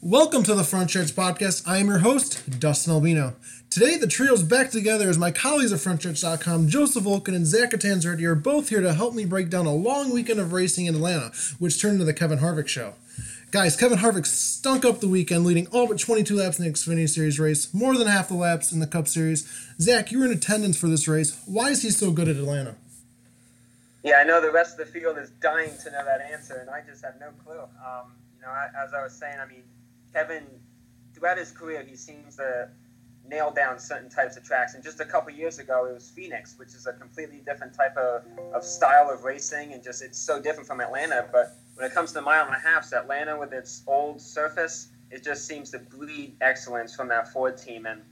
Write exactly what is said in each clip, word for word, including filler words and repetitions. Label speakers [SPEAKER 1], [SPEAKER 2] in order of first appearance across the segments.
[SPEAKER 1] Welcome to the Front Stretch Podcast. I am your host, Dustin Albino. Today, the trio's back together as my colleagues at front stretch dot com, Joseph Volkin and Zach Catanzardi, are both here to help me break down a long weekend of racing in Atlanta, which turned into the Kevin Harvick show. Guys, Kevin Harvick stunk up the weekend, leading all but twenty-two laps in the Xfinity Series race, more than half the laps in the Cup Series. Zach, you were in attendance for this race. Why is he so good at Atlanta?
[SPEAKER 2] Yeah, I know the rest of the field is dying to know that answer, and I just have no clue. Um, you know, as I was saying, I mean, Kevin, throughout his career, he seems to nail down certain types of tracks. And just a couple years ago, it was Phoenix, which is a completely different type of, of style of racing, and just it's so different from Atlanta. But when it comes to mile and a half, Atlanta with its old surface, it just seems to breed excellence from that Ford team. And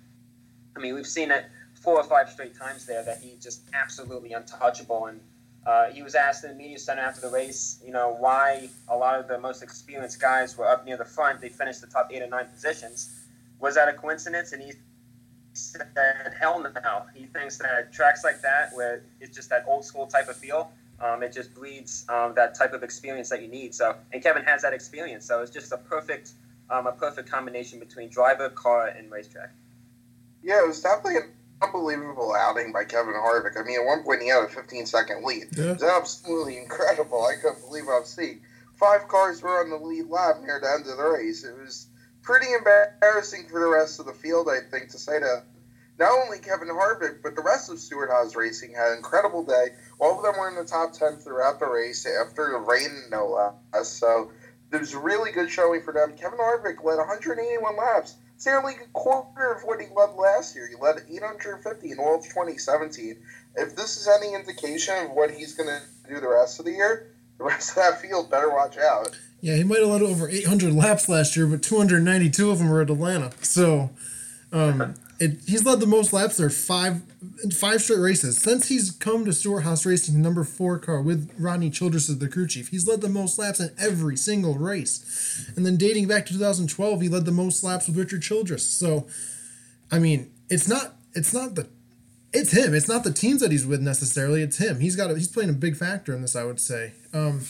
[SPEAKER 2] I mean, we've seen it four or five straight times there that he's just absolutely untouchable. And Uh, he was asked in the media center after the race, you know, why a lot of the most experienced guys were up near the front. They finished the top eight or nine positions. Was that a coincidence? And he said, hell no. He thinks that tracks like that, where it's just that old school type of feel, um, it just breeds um, that type of experience that you need. So, and Kevin has that experience. So it's just a perfect, um, a perfect combination between driver, car, and racetrack.
[SPEAKER 3] Yeah, it was definitely an unbelievable outing by Kevin Harvick. I mean, at one point he had a fifteen-second lead.
[SPEAKER 1] Yeah.
[SPEAKER 3] It was absolutely incredible. I couldn't believe what I was seeing. Five cars were on the lead lap near the end of the race. It was pretty embarrassing for the rest of the field, I think, to say that not only Kevin Harvick, but the rest of Stewart Haas Racing had an incredible day. All of them were in the top ten throughout the race after the rain, no less. So it was a really good showing for them. Kevin Harvick led one hundred eighty-one laps. It's nearly a quarter of what he led last year. He led eight hundred fifty in all of twenty seventeen. If this is any indication of what he's going to do the rest of the year, the rest of that field better watch out.
[SPEAKER 1] Yeah, he might have led over eight hundred laps last year, but two hundred ninety-two of them were at Atlanta. So, um, it, he's led the most laps there five five straight races. Since he's come to Stewart Haas Racing, number four car with Rodney Childress as the crew chief, he's led the most laps in every single race. And then dating back to two thousand twelve, he led the most laps with Richard Childress. So, I mean, it's not it's not the it's him. It's not the teams that he's with necessarily. It's him. He's got a, he's playing a big factor in this, I would say. Um,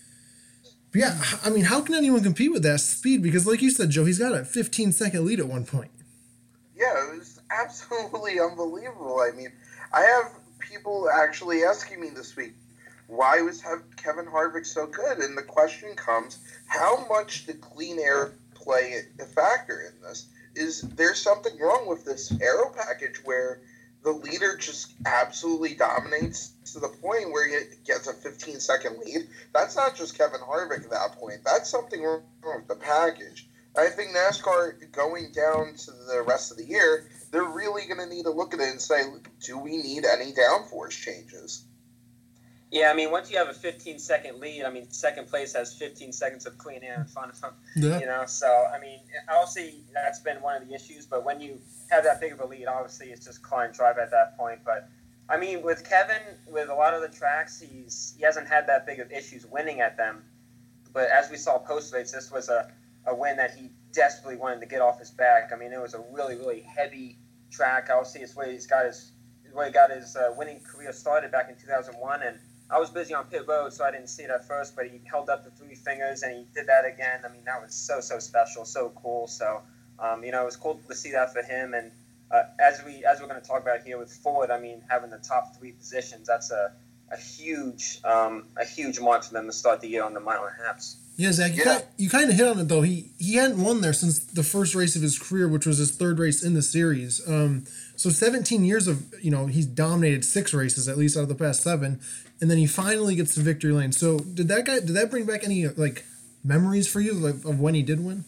[SPEAKER 1] but yeah, I mean, how can anyone compete with that speed? Because, like you said, Joe, he's got a fifteen second lead at one point.
[SPEAKER 3] Yeah, it was absolutely unbelievable. I mean, I have people actually asking me this week, why was Kevin Harvick so good? And the question comes, how much did clean air play a factor in this? Is there something wrong with this aero package where the leader just absolutely dominates to the point where he gets a fifteen-second lead? That's not just Kevin Harvick at that point. That's something wrong with the package. I think NASCAR, going down to the rest of the year, they're really going to need to look at it and say, do we need any downforce changes?
[SPEAKER 2] Yeah, I mean, once you have a fifteen-second lead, I mean, second place has fifteen seconds of clean air in front of them,
[SPEAKER 1] Yeah.
[SPEAKER 2] you know? So, I mean, obviously, that's been one of the issues, but when you have that big of a lead, obviously, it's just car and drive at that point. But, I mean, with Kevin, with a lot of the tracks, he's he hasn't had that big of issues winning at them. But as we saw post-race, this was a, a win that he desperately wanted to get off his back. I mean, it was a really, really heavy track. Obviously, it's where he's got his, where he got his uh, winning career started back in two thousand one, and I was busy on pit road, so I didn't see it at first, but he held up the three fingers, and he did that again. I mean, that was so, so special, so cool. So, um, you know, it was cool to see that for him. And uh, as, we, as we're going to talk about here with Ford, I mean, having the top three positions, that's a, a huge um, a huge mark for them to start the year on the mile and a halves.
[SPEAKER 1] Yeah, Zach, you,
[SPEAKER 3] Yeah.
[SPEAKER 1] Kind, you kind of hit on it, though. He he hadn't won there since the first race of his career, which was his third race in the series. Um, so seventeen years of, you know, he's dominated six races, at least out of the past seven, and then he finally gets to victory lane. So did that guy, did that bring back any, like, memories for you like, of when he did win?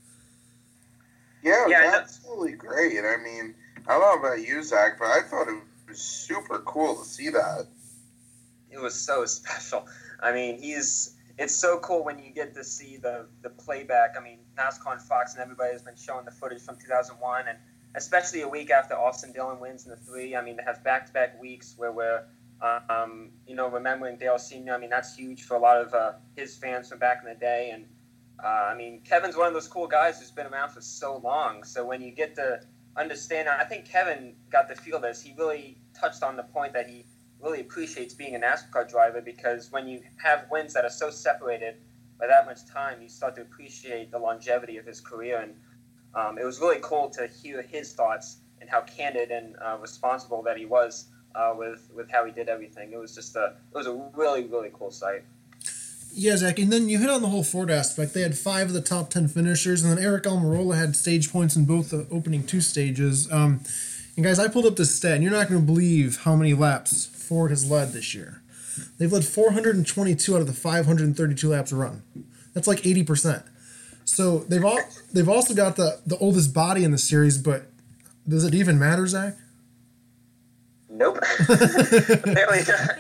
[SPEAKER 3] Yeah, it was
[SPEAKER 2] Yeah, I know.
[SPEAKER 3] absolutely great. I mean, I don't know about you, Zach, but I thought it was super cool to see that.
[SPEAKER 2] It was so special. I mean, he's it's so cool when you get to see the, the playback. I mean, NASCAR and Fox and everybody has been showing the footage from two thousand one, and especially a week after Austin Dillon wins in the three. I mean, they have back-to-back weeks where we're, um, you know, remembering Dale Senior I mean, that's huge for a lot of uh, his fans from back in the day. And, uh, I mean, Kevin's one of those cool guys who's been around for so long. So when you get to understand, I think Kevin got the feel this. He really touched on the point that he really appreciates being a NASCAR driver, because when you have wins that are so separated by that much time, you start to appreciate the longevity of his career. And um, it was really cool to hear his thoughts and how candid and uh, responsible that he was uh, with with how he did everything. It was just a it was a really really cool sight.
[SPEAKER 1] Yeah, Zach, and then you hit on the whole Ford aspect. They had five of the top ten finishers, and then Eric Almirola had stage points in both the opening two stages. Um, and guys, I pulled up this stat, and you're not going to believe how many laps Ford has led this year. They've led four hundred twenty-two out of the five hundred thirty-two laps run. That's like eighty percent. So they've all they've also got the, the oldest body in the series, but does it even matter, Zach?
[SPEAKER 2] Nope. Apparently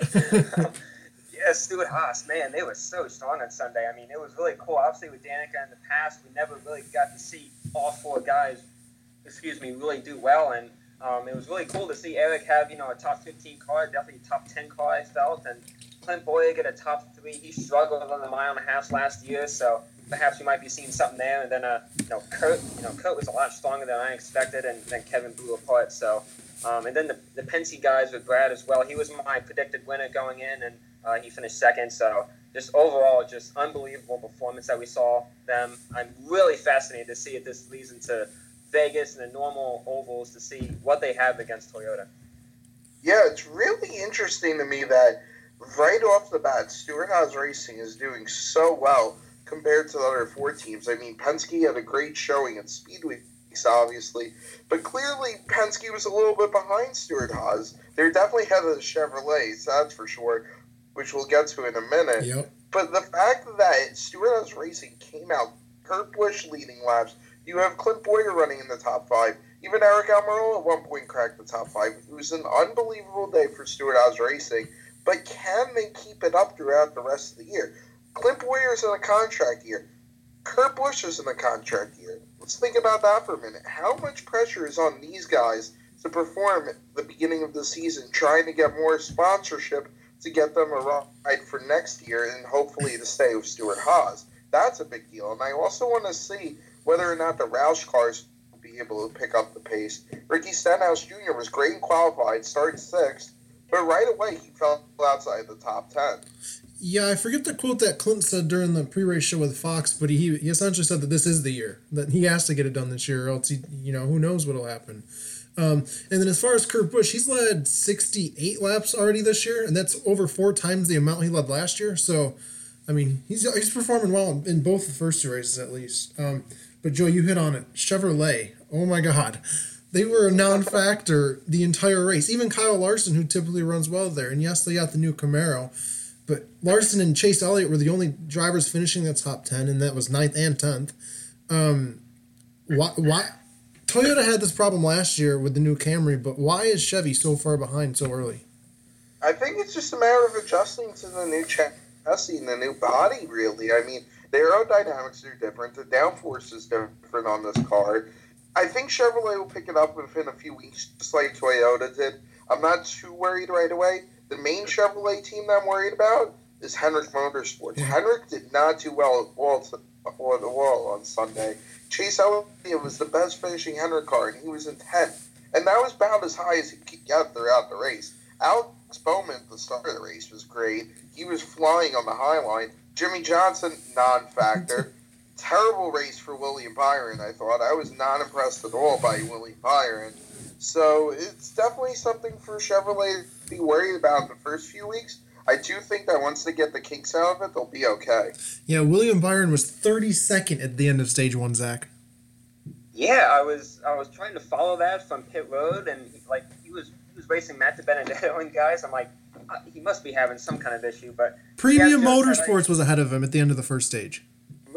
[SPEAKER 2] not. Yeah, Stuart Haas, man, they were so strong on Sunday. I mean, it was really cool. Obviously, with Danica in the past, we never really got to see all four guys, excuse me, really do well. And um, it was really cool to see Eric have, you know, a top fifteen car, definitely a top ten car, I felt. And Clint Bowyer get a top three. He struggled on the mile and a half last year, so perhaps we might be seeing something there. And then, uh, you know, Kurt, you know, Kurt was a lot stronger than I expected, and then Kevin blew apart. So, um, and then the, the Penske guys with Brad as well. He was my predicted winner going in, and Uh, he finished second, so just overall, just unbelievable performance that we saw them. I'm really fascinated to see if this leads into Vegas and the normal ovals to see what they have against Toyota.
[SPEAKER 3] Yeah, it's really interesting to me that right off the bat, Stuart Haas Racing is doing so well compared to the other four teams. I mean, Penske had a great showing at Speedway, obviously, but clearly Penske was a little bit behind Stuart Haas. They're definitely ahead of the Chevrolets, that's for sure, which we'll get to in a minute.
[SPEAKER 1] Yep.
[SPEAKER 3] But the fact that Stuart Haas Racing came out, Kurt Busch leading laps, you have Clint Bowyer running in the top five. Even Eric Almirola at one point cracked the top five. It was an unbelievable day for Stuart Haas Racing, but can they keep it up throughout the rest of the year? Clint Bowyer is in a contract year. Kurt Busch is in a contract year. Let's think about that for a minute. How much pressure is on these guys to perform at the beginning of the season, trying to get more sponsorship to get them a ride for next year and hopefully to stay with Stuart Haas? That's a big deal. And I also want to see whether or not the Roush cars will be able to pick up the pace. Ricky Stenhouse Junior was great and qualified, started sixth, but right away he fell outside the top ten.
[SPEAKER 1] Yeah, I forget the quote that Clint said during the pre-race show with Fox, but he he essentially said that this is the year, that he has to get it done this year, or else he, you know, who knows what'll happen. Um, and then as far as Kurt Busch, he's led sixty-eight laps already this year, and that's over four times the amount he led last year. So, I mean, he's he's performing well in, in both the first two races at least. Um, but Joe, you hit on it. Chevrolet, oh my God. They were a non-factor the entire race. Even Kyle Larson, who typically runs well there. And yes, they got the new Camaro. But Larson and Chase Elliott were the only drivers finishing the top ten, and that was ninth and tenth. Um, why... why Toyota had this problem last year with the new Camry, but why is Chevy so far behind so early?
[SPEAKER 3] I think it's just a matter of adjusting to the new chassis and the new body, really. I mean, the aerodynamics are different. The downforce is different on this car. I think Chevrolet will pick it up within a few weeks, just like Toyota did. I'm not too worried right away. The main Chevrolet team that I'm worried about is Hendrick Motorsports.
[SPEAKER 1] Yeah.
[SPEAKER 3] Hendrick did not do well at all, to, all, all on Sunday. Chase Elliott was the best finishing Hendrick car, and he was in tenth. And that was about as high as he could get throughout the race. Alex Bowman at the start of the race was great. He was flying on the high line. Jimmy Johnson, non-factor. Terrible race for William Byron, I thought. I was not impressed at all by William Byron. So it's definitely something for Chevrolet to be worried about in the first few weeks. I do think that once they get the kinks out of it, they'll be okay.
[SPEAKER 1] Yeah, William Byron was thirty-second at the end of stage one, Zach.
[SPEAKER 2] Yeah, I was I was trying to follow that from pit road, and he, like he was he was racing Matt DiBenedetto and guys. I'm like, uh, he must be having some kind of issue. But
[SPEAKER 1] Premium
[SPEAKER 2] yeah,
[SPEAKER 1] Motorsports
[SPEAKER 2] I,
[SPEAKER 1] was ahead of him at the end of the first stage.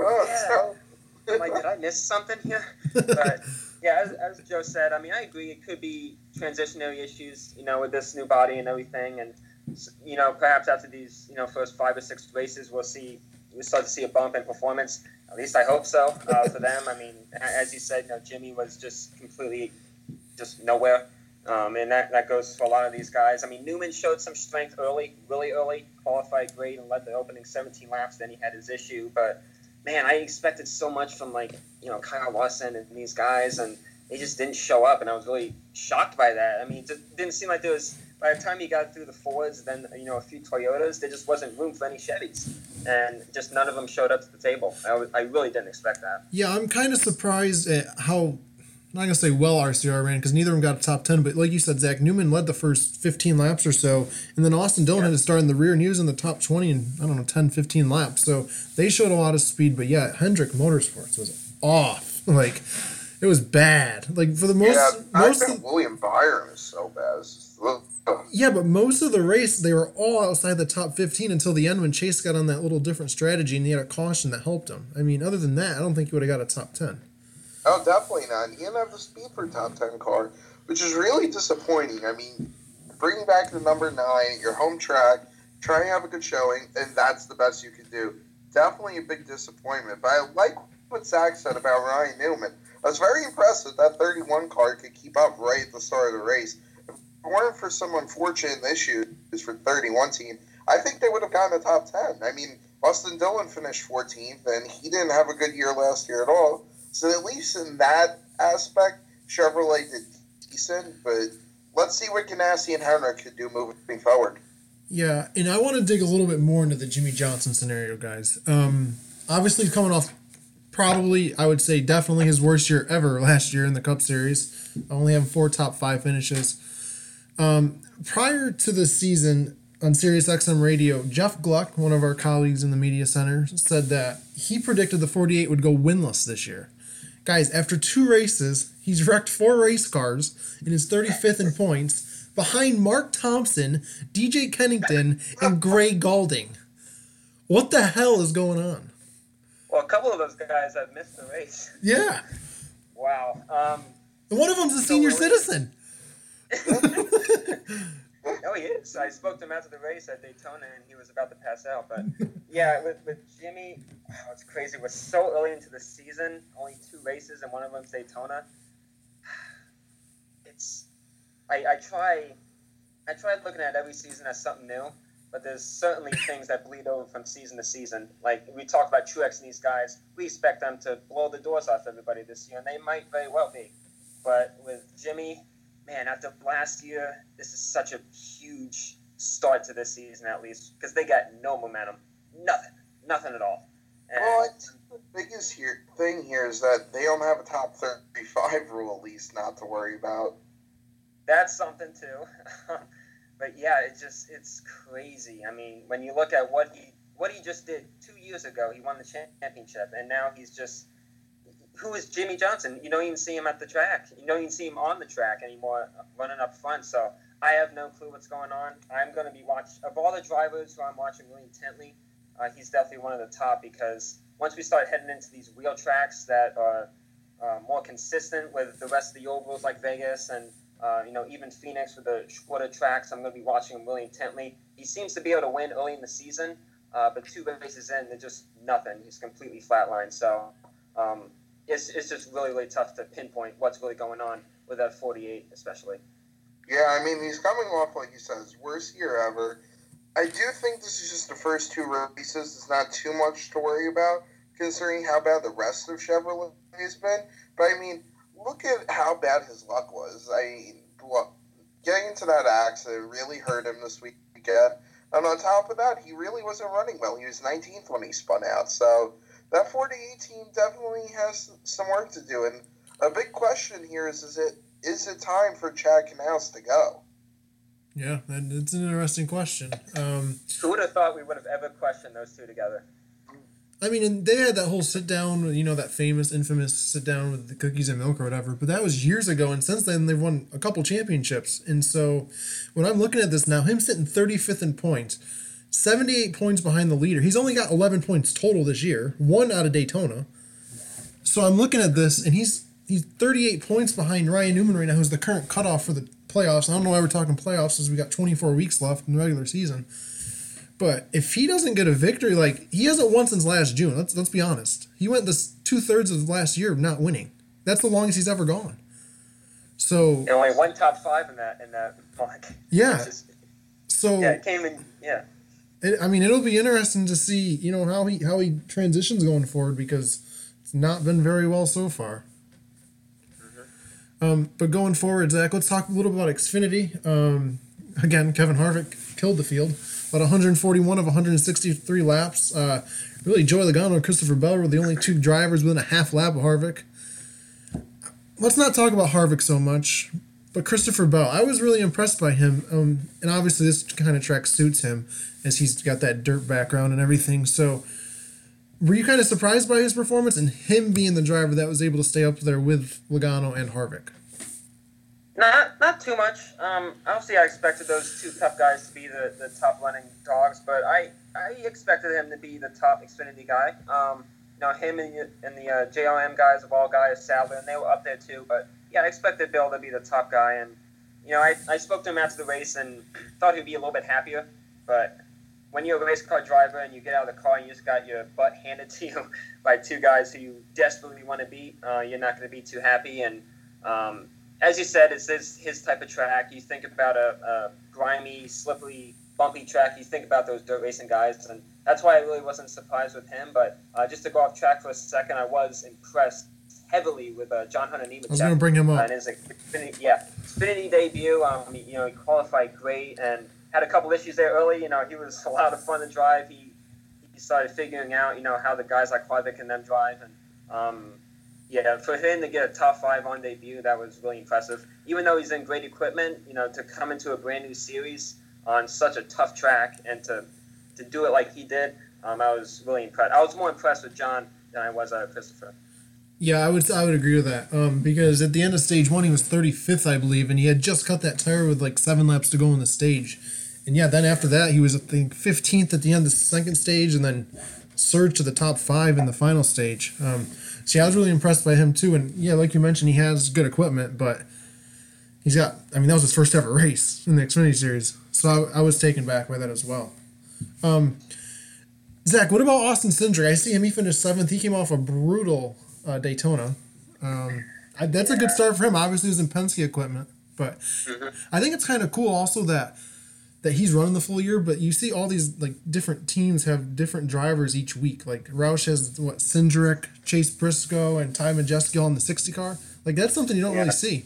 [SPEAKER 3] Oh,
[SPEAKER 2] yeah, I'm like, did I miss something here? But yeah, as, as Joe said, I mean, I agree. It could be transitionary issues, you know, with this new body and everything, and you know, perhaps after these, you know, first five or six races, we'll see, we'll start to see a bump in performance. At least I hope so uh, for them. I mean, as you said, you know, Jimmy was just completely, just nowhere, um, and that, that goes for a lot of these guys. I mean, Newman showed some strength early, really early, qualified great, and led the opening seventeen laps. Then he had his issue, but man, I expected so much from like, you know, Kyle Larson and these guys, and they just didn't show up, and I was really shocked by that. I mean, it didn't seem like there was. By the time he got through the Fords, then, you know, a few Toyotas, there just wasn't room for any Chevys. and just none of them showed up to the table. I, was, I really didn't expect that.
[SPEAKER 1] Yeah, I'm kind of surprised at how, I'm not going to say well R C R ran, because neither of them got a top ten, but like you said, Zach Newman led the first fifteen laps or so, and then Austin Dillon yeah. had to start in the rear, and he was in the top twenty in, I don't know, ten, fifteen laps. So they showed a lot of speed, but yeah, Hendrick Motorsports was off. Like, it was bad. Like, for the most...
[SPEAKER 3] Yeah,
[SPEAKER 1] most
[SPEAKER 3] I think
[SPEAKER 1] of,
[SPEAKER 3] William Byron is so bad. It's just, ugh.
[SPEAKER 1] Yeah, but most of the race, they were all outside the top fifteen until the end when Chase got on that little different strategy and he had a caution that helped him. I mean, other than that, I don't think he would have got a top ten.
[SPEAKER 3] Oh, definitely not. He didn't have the speed for a top ten car, which is really disappointing. I mean, bring back the number nine at your home track, try and have a good showing, and that's the best you can do. Definitely a big disappointment. But I like what Zach said about Ryan Newman. I was very impressed that that thirty-one car could keep up right at the start of the race. If it weren't for some unfortunate issues for the thirty-one team, I think they would have gotten a top ten. I mean, Austin Dillon finished fourteenth, and he didn't have a good year last year at all. So at least in that aspect, Chevrolet did decent, but let's see what Ganassi and Hendrick could do moving forward.
[SPEAKER 1] Yeah, and I want to dig a little bit more into the Jimmy Johnson scenario, guys. Um, obviously, coming off probably, I would say, definitely his worst year ever last year in the Cup Series, only having four top five finishes. Um, prior to the season, on Sirius X M Radio, Jeff Gluck, one of our colleagues in the media center, said that he predicted the forty-eight would go winless this year. Guys, after two races, he's wrecked four race cars and is thirty-fifth in points behind Mark Thompson, D J Kennington, and Gray Galding. What the hell is going on?
[SPEAKER 2] Well, a couple of those guys have missed the race.
[SPEAKER 1] Yeah.
[SPEAKER 2] Wow. Um,
[SPEAKER 1] and one of them's a senior
[SPEAKER 2] so
[SPEAKER 1] citizen.
[SPEAKER 2] No, he is. I spoke to him after the race at Daytona, and he was about to pass out. But, yeah, with, with Jimmy, oh, it's crazy. We're so early into the season, only two races, and one of them's Daytona. It's I, I try I try looking at every season as something new, but there's certainly things that bleed over from season to season. Like, we talked about Truex and these guys. We expect them to blow the doors off everybody this year, and they might very well be. But with Jimmy... Man, after last year, this is such a huge start to this season, at least, because they got no momentum. Nothing. Nothing at all. And
[SPEAKER 3] well, I think the biggest here, thing here is that they don't have a top thirty-five rule, at least, not to worry about.
[SPEAKER 2] That's something, too. But, yeah, it just it's crazy. I mean, when you look at what he what he just did two years ago, he won the championship, and now he's just... Who is Jimmy Johnson? You don't even see him at the track. You don't even see him on the track anymore, running up front. So I have no clue what's going on. I'm going to be watching. Of all the drivers who I'm watching really intently, uh, he's definitely one of the top, because once we start heading into these real tracks that are uh, more consistent with the rest of the ovals like Vegas and uh, you know even Phoenix with the shorter tracks, I'm going to be watching him really intently. He seems to be able to win early in the season, uh, but two races in, they're just nothing. He's completely flatlined. So. Um, It's, it's just really, really tough to pinpoint what's really going on with that forty-eight, especially.
[SPEAKER 3] Yeah, I mean, he's coming off, like you said, his worst year ever. I do think this is just the first two races. It's not too much to worry about, considering how bad the rest of Chevrolet has been. But, I mean, look at how bad his luck was. I mean, look, getting into that accident really hurt him this weekend. And on top of that, he really wasn't running well. He was nineteenth when he spun out, so... That forty-eight team definitely has some work to do, and a big question here is: Is it is it time for Chad Knaus to go?
[SPEAKER 1] Yeah, it's an interesting question. Um,
[SPEAKER 2] Who would have thought we would have ever questioned those two together?
[SPEAKER 1] I mean, and they had that whole sit down, you know, that famous, infamous sit down with the cookies and milk or whatever. But that was years ago, and since then they've won a couple championships. And so, when I'm looking at this now, him sitting thirty-fifth in points. seventy-eight points behind the leader. He's only got eleven points total this year, one out of Daytona. So I'm looking at this, and he's he's thirty-eight points behind Ryan Newman right now, who's the current cutoff for the playoffs. I don't know why we're talking playoffs, as we got twenty-four weeks left in the regular season. But if he doesn't get a victory, like, he hasn't won since last June. Let's let's be honest. He went this two thirds of last year not winning. That's the longest he's ever gone. So
[SPEAKER 2] and only one top five in that in that month.
[SPEAKER 1] Yeah.
[SPEAKER 2] Just,
[SPEAKER 1] so
[SPEAKER 2] yeah, it came in. Yeah.
[SPEAKER 1] It, I mean, it'll be interesting to see, you know, how he how he transitions going forward, because it's not been very well so far. Mm-hmm. Um, but going forward, Zach, let's talk a little about Xfinity. Um, again, Kevin Harvick killed the field. about one hundred forty-one of one hundred sixty-three laps. Uh, really, Joey Logano and Christopher Bell were the only two drivers within a half lap of Harvick. Let's not talk about Harvick so much, but Christopher Bell, I was really impressed by him. Um, and obviously this kind of track suits him as he's got that dirt background and everything. So were you kind of surprised by his performance and him being the driver that was able to stay up there with Logano and Harvick?
[SPEAKER 2] Not not too much. Um, obviously, I expected those two Cup guys to be the, the top running dogs, but I, I expected him to be the top Xfinity guy. Um, you know, him and, and the uh, J R M guys of all guys, Sadler, and they were up there too. But yeah, I expected Bill to be the top guy, and you know, I, I spoke to him after the race and thought he'd be a little bit happier. But when you're a race car driver and you get out of the car and you just got your butt handed to you by two guys who you desperately want to beat, uh, you're not going to be too happy. And um, as you said, it's his, his type of track. You think about a, a grimy, slippery, bumpy track. You think about those dirt racing guys, and that's why I really wasn't surprised with him. But uh, just to go off track for a second, I was impressed heavily with uh, John Hunter Nemechek.
[SPEAKER 1] I was going to bring him up.
[SPEAKER 2] Uh, and his Xfinity, yeah, Xfinity debut. Um, you know, he qualified great and had a couple issues there early. You know, he was a lot of fun to drive. He he started figuring out, you know, how the guys like Harvick and them drive, and um, yeah, for him to get a top five on debut, that was really impressive. Even though he's in great equipment, you know, to come into a brand new series on such a tough track and to to do it like he did, um, I was really impressed. I was more impressed with John than I was uh, Christopher.
[SPEAKER 1] Yeah, I would I would agree with that. Um, because at the end of stage one, he was thirty-fifth, I believe, and he had just cut that tire with like seven laps to go in the stage. And yeah, then after that, he was, I think, fifteenth at the end of the second stage, and then surged to the top five in the final stage. Um, so yeah, I was really impressed by him too. And yeah, like you mentioned, he has good equipment, but he's got, I mean, that was his first ever race in the Xfinity Series. So I, I was taken back by that as well. Um, Zach, what about Austin Cindric? I see him, he finished seventh. He came off a brutal uh, Daytona. Um, I, that's a good start for him. Obviously, he was in Penske equipment. But mm-hmm. I think it's kind of cool also that that he's running the full year, but you see all these like different teams have different drivers each week. Like Roush has what, Cindric, Chase Briscoe, and Ty Majeski on the sixty car. Like that's something you don't yeah. really see.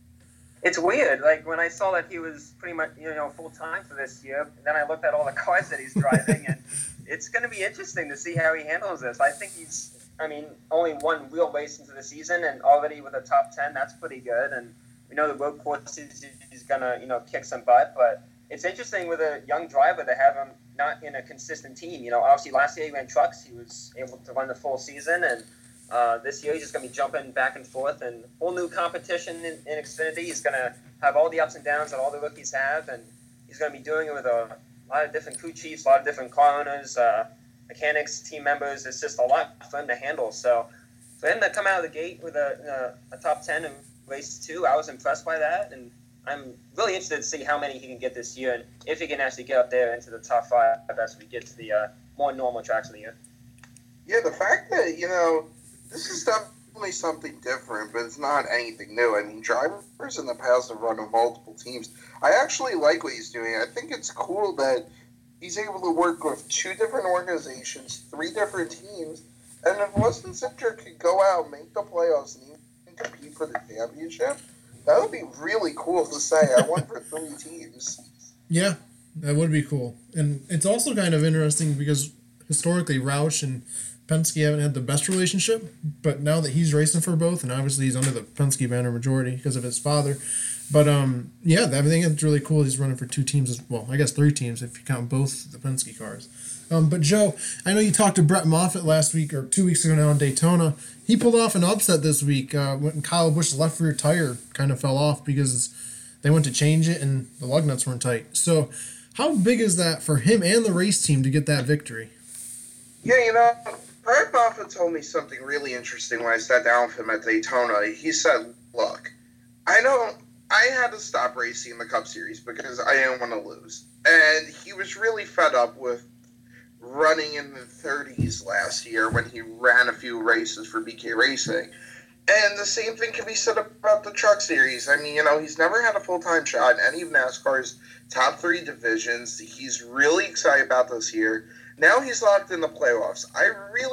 [SPEAKER 2] It's weird. Like when I saw that he was pretty much, you know, full time for this year, then I looked at all the cars that he's driving, and it's going to be interesting to see how he handles this. I think he's, I mean, only one real race into the season, and already with a top ten, that's pretty good. And we know the road courses he's going to, you know, kick some butt, but it's interesting with a young driver to have him not in a consistent team. You know, obviously last year he ran trucks. He was able to run the full season. And uh, this year he's just going to be jumping back and forth. And whole new competition in, in Xfinity. He's going to have all the ups and downs that all the rookies have. And he's going to be doing it with a lot of different crew chiefs, a lot of different car owners, uh, mechanics, team members. It's just a lot for him to handle. So for him to come out of the gate with a, a, a top ten in race two, I was impressed by that. And I'm really interested to see how many he can get this year and if he can actually get up there into the top five as we get to the uh, more normal tracks of the year.
[SPEAKER 3] Yeah, the fact that, you know, this is definitely something different, but it's not anything new. I mean, drivers in the past have run on multiple teams. I actually like what he's doing. I think it's cool that he's able to work with two different organizations, three different teams, and if Austin Cindric could go out, make the playoffs, and even compete for the championship, that would be really cool to say. I won for three teams.
[SPEAKER 1] Yeah, that would be cool. And it's also kind of interesting because historically Roush and Penske haven't had the best relationship, but now that he's racing for both, and obviously he's under the Penske banner majority because of his father. But um, yeah, I think it's really cool he's running for two teams as well. I guess three teams if you count both the Penske cars. Um, but Joe, I know you talked to Brett Moffitt last week or two weeks ago now in Daytona. He pulled off an upset this week uh, when Kyle Busch's left rear tire kind of fell off because they went to change it and the lug nuts weren't tight. So how big is that for him and the race team to get that victory?
[SPEAKER 3] Yeah, you know, Brett Moffitt told me something really interesting when I sat down with him at Daytona. He said, look, I know I had to stop racing the Cup Series because I didn't want to lose. And he was really fed up with running in the thirties last year when he ran a few races for B K Racing. And the same thing can be said about the Truck Series. I mean, you know, he's never had a full-time shot in any of NASCAR's top three divisions. He's really excited about this year. Now he's locked in the playoffs. I really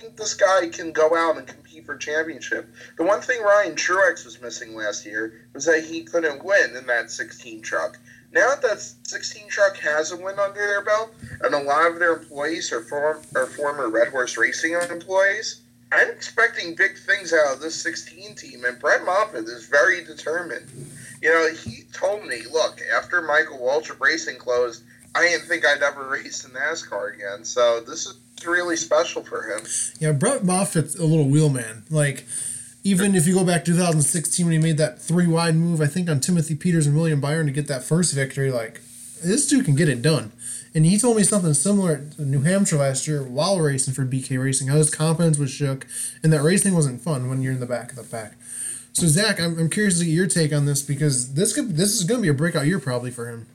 [SPEAKER 3] think this guy can go out and compete for championship. The one thing Ryan Truex was missing last year was that he couldn't win in that sixteen truck. Now that that sixteen truck has a win under their belt, and a lot of their employees are, form, are former Red Horse Racing employees, I'm expecting big things out of this sixteen team, and Brett Moffitt is very determined. You know, he told me, look, after Michael Waltrip Racing closed, I didn't think I'd ever race in NASCAR again, so this is really special for him.
[SPEAKER 1] Yeah, Brett Moffitt's a little wheelman. Like, even if you go back to two thousand sixteen when he made that three-wide move, I think, on Timothy Peters and William Byron to get that first victory, like, this dude can get it done. And he told me something similar in New Hampshire last year while racing for B K Racing, how his confidence was shook, and that racing wasn't fun when you're in the back of the pack. So, Zach, I'm, I'm curious to get your take on this, because this could, this is going to be a breakout year probably for him.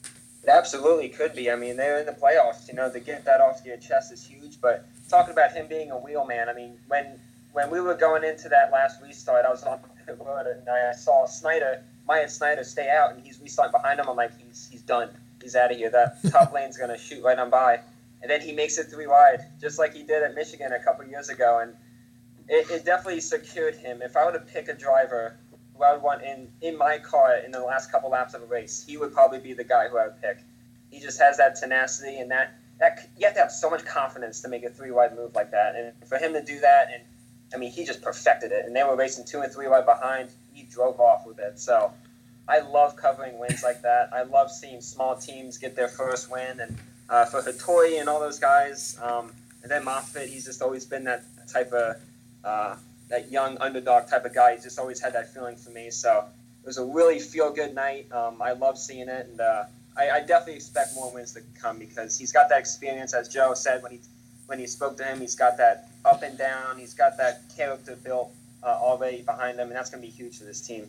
[SPEAKER 2] It absolutely could be. I mean, they're in the playoffs. You know, to get that off your chest is huge. But talking about him being a wheelman, I mean, when when we were going into that last restart, I was on the pit road and I saw Snyder, Myatt Snyder, stay out, and he's restarting behind him. I'm like, he's he's done. He's out of here. That top lane's going to shoot right on by. And then he makes it three wide, just like he did at Michigan a couple years ago. And it, it definitely secured him. If I were to pick a driver who I would want in, in my car in the last couple laps of a race, he would probably be the guy who I would pick. He just has that tenacity, and that, that you have to have so much confidence to make a three-wide move like that. And for him to do that, and I mean, he just perfected it. And they were racing two and three wide behind. He drove off with it. So I love covering wins like that. I love seeing small teams get their first win. And uh, for Hattori and all those guys, um, and then Moffitt, he's just always been that type of uh, that young underdog type of guy. He's just always had that feeling for me. So it was a really feel-good night. Um, I love seeing it, and uh, I, I definitely expect more wins to come because he's got that experience, as Joe said when he when he spoke to him. He's got that up and down. He's got that character built uh, already behind him, and that's going to be huge for this team.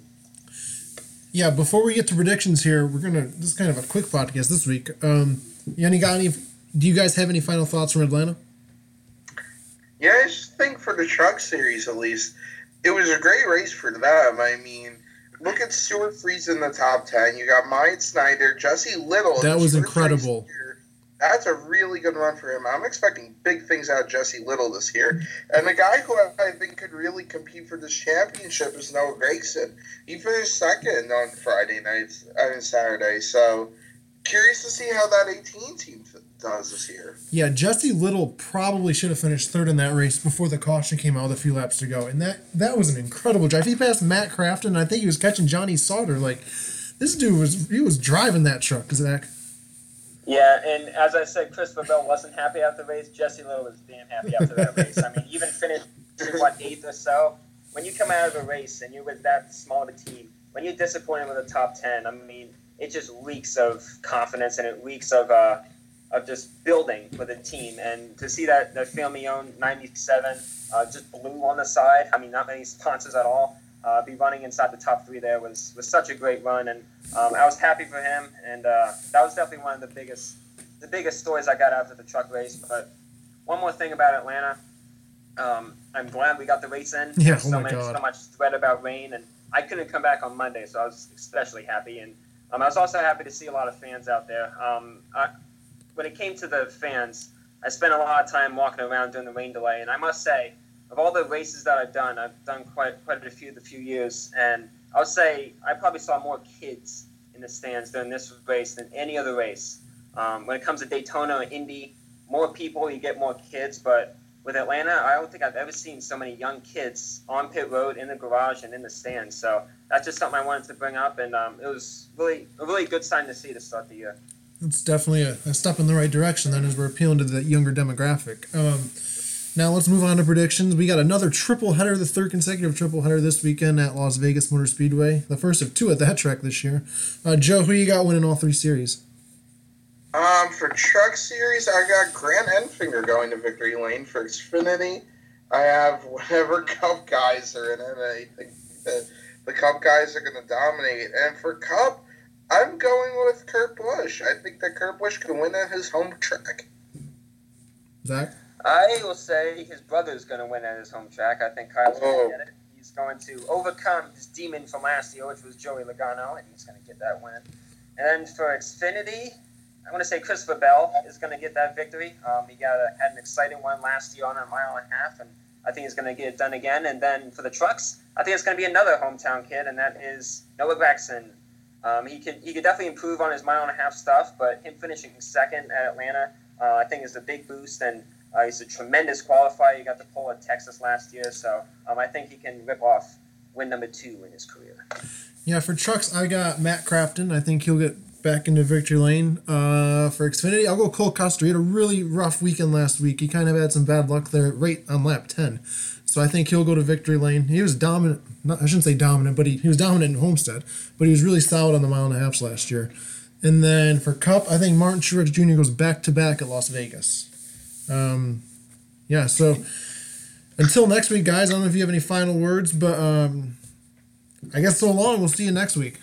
[SPEAKER 1] Yeah, before we get to predictions here, we're gonna this is kind of a quick podcast this week. Um, Yanni, got any? Do you guys have any final thoughts from Atlanta?
[SPEAKER 3] Yeah, I just think for the Truck Series, at least, it was a great race for them. I mean, look at Stuart Freeze in the top ten. You got Myatt Snyder, Jesse Little.
[SPEAKER 1] That was incredible.
[SPEAKER 3] That's a really good run for him. I'm expecting big things out of Jesse Little this year. And the guy who I think could really compete for this championship is Noah Gragson. He finished second on Friday night and Saturday. So, curious to see how that eighteen team does this year.
[SPEAKER 1] Yeah, Jesse Little probably should have finished third in that race before the caution came out with a few laps to go. And that, that was an incredible drive. He passed Matt Crafton, and I think he was catching Johnny Sauter. Like, this dude was he was driving that truck, Zach.
[SPEAKER 2] Yeah, and as I said, Christopher Bell wasn't happy after the race. Jesse Little was damn happy after that race. I mean, even finished, what, eighth or so? When you come out of a race and you're with that small of a team, when you're disappointed with a top ten, I mean, it just reeks of confidence and it reeks of uh, of just building with a team. And to see that, that family owned ninety-seven, uh, just blue on the side, I mean, not many sponsors at all, uh, be running inside the top three there was, was such a great run. And um, I was happy for him. And uh, that was definitely one of the biggest the biggest stories I got after the truck race. But one more thing about Atlanta, um, I'm glad we got the race in.
[SPEAKER 1] Yeah,
[SPEAKER 2] so
[SPEAKER 1] oh my
[SPEAKER 2] much,
[SPEAKER 1] God.
[SPEAKER 2] so much threat about rain, and I couldn't come back on Monday, so I was especially happy. And um, I was also happy to see a lot of fans out there. Um, I, when it came to the fans, I spent a lot of time walking around during the rain delay, and I must say, of all the races that I've done, I've done quite quite a few the few years, and I would say I probably saw more kids in the stands during this race than any other race. Um, when it comes to Daytona or Indy, more people, you get more kids, but with Atlanta, I don't think I've ever seen so many young kids on pit road, in the garage, and in the stands. So that's just something I wanted to bring up, and um, it was really a really good sign to see to start the year.
[SPEAKER 1] It's definitely a, a step in the right direction then as we're appealing to the younger demographic. Um, now let's move on to predictions. We got another triple header, the third consecutive triple header this weekend at Las Vegas Motor Speedway, the first of two at that track this year. Uh, Joe, who you got winning all three series?
[SPEAKER 3] Um, for Truck Series, I got Grant Enfinger going to victory lane. For Xfinity, I have whatever Cup guys are in it. I think that the Cup guys are going to dominate. And for Cup, I'm going with Kurt Busch. I think that Kurt Busch can win at his home track.
[SPEAKER 1] Zach?
[SPEAKER 2] I will say his brother's going to win at his home track. I think Kyle's going
[SPEAKER 3] Oh.
[SPEAKER 2] to get it. He's going to overcome this demon from last year, which was Joey Logano, and he's going to get that win. And then for Xfinity, I want to say Christopher Bell is going to get that victory. Um, he got a, had an exciting one last year on a mile and a half, and I think he's going to get it done again. And then for the trucks, I think it's going to be another hometown kid, and that is Noah Gragson. Um, he could he could definitely improve on his mile and a half stuff, but him finishing second at Atlanta, uh, I think is a big boost. And uh, he's a tremendous qualifier. He got the pole at Texas last year, so um, I think he can rip off win number two in his career.
[SPEAKER 1] Yeah, for trucks, I got Matt Crafton. I think he'll get back into victory lane. Uh, for Xfinity, I'll go Cole Custer. He had a really rough weekend last week. He kind of had some bad luck there right on lap ten. So I think he'll go to victory lane. He was dominant. Not, I shouldn't say dominant, but he, he was dominant in Homestead. But he was really solid on the mile and a half last year. And then for Cup, I think Martin Truex Junior goes back-to-back at Las Vegas. Um, yeah, so until next week, guys, I don't know if you have any final words, but um, I guess so long. We'll see you next week.